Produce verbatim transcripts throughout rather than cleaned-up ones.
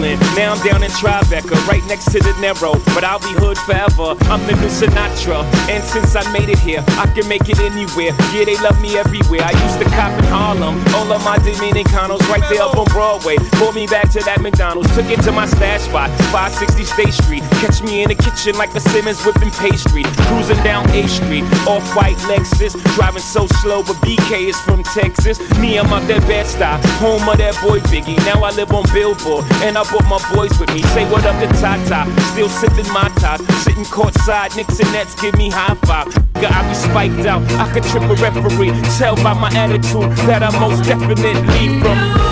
Brooklyn. Now I'm down in Tribeca, right next to the Narrow. But I'll be hood forever, I'm the new Sinatra. And since I made it here, I can make it anywhere. Yeah, they love me everywhere. I used to cop in Harlem, all of my Dominicanos right there up on Broadway. Pulled me back to that McDonald's, took it to my stash spot, five sixty State Street. Catch me in the kitchen like a Simmons whipping pastry. Cruising down A Street, off-white Lexus. Driving so slow, but B K is from Texas. Me, I'm out that Bed-Stuy, home of that boy Biggie. Now I live on Billboard, and I brought my boys with me. Say what up to Tata, still sipping my top. Sitting courtside, Knicks and Nets give me high five. I be spiked out, I could trip a referee. Tell by my attitude that I most definitely from.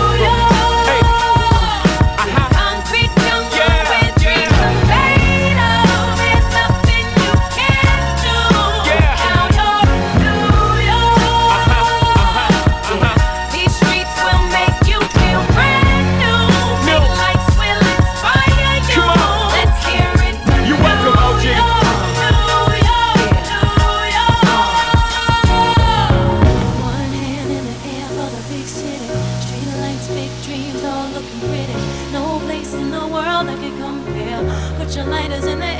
Put your lighters in the